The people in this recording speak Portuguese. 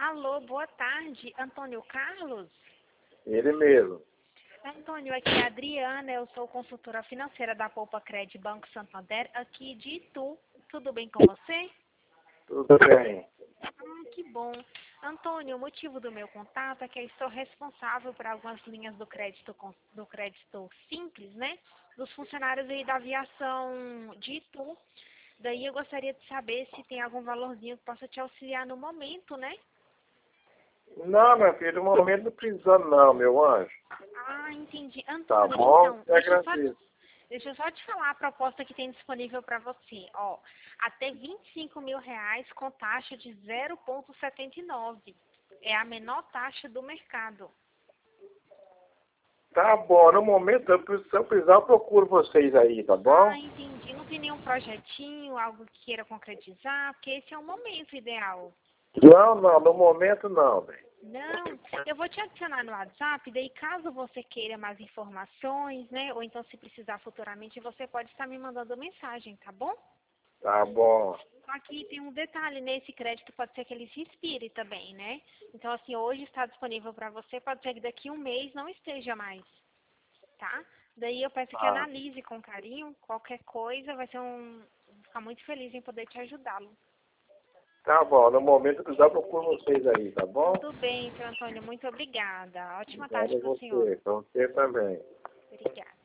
Alô, boa tarde, Antônio Carlos? Ele mesmo. Antônio, aqui é a Adriana, eu sou consultora financeira da Poupa Cred Banco Santander, aqui de Itu. Tudo bem com você? Tudo bem. Que bom. Antônio, o motivo do meu contato é que eu estou responsável por algumas linhas do crédito simples, né? Dos funcionários aí da aviação de Itu. Daí eu gostaria de saber se tem algum valorzinho que possa te auxiliar no momento, né? Não, meu filho, no momento não precisando não, meu anjo. Ah, entendi. Tá Antônio, bom? então, Eu agradeço. deixa eu só te falar a proposta que tem disponível para você. Ó, até R$ 25.000 com taxa de 0,79. É a menor taxa do mercado. Tá bom, no momento, se eu precisar, eu procuro vocês aí, tá bom? Ah, entendi. Não tem nenhum projetinho, algo que queira concretizar? Porque esse é o momento ideal. Não, no momento não, velho. Não, eu vou te adicionar no WhatsApp, daí caso você queira mais informações, né? Ou então se precisar futuramente, você pode estar me mandando mensagem, tá bom? Tá bom. Aqui tem um detalhe, né? Esse crédito pode ser que ele se expire também, né? Então, assim, hoje está disponível para você, pode ser que daqui a um mês não esteja mais, tá? Daí eu peço que Ah, analise com carinho, qualquer coisa, vou ficar muito feliz em poder te ajudá-lo. tá bom, no momento eu precisar, eu procuro vocês aí, tá bom? Tudo bem, seu Antônio, muito obrigada. Ótima tarde Obrigado a para o senhor. você, pra você também. Obrigada.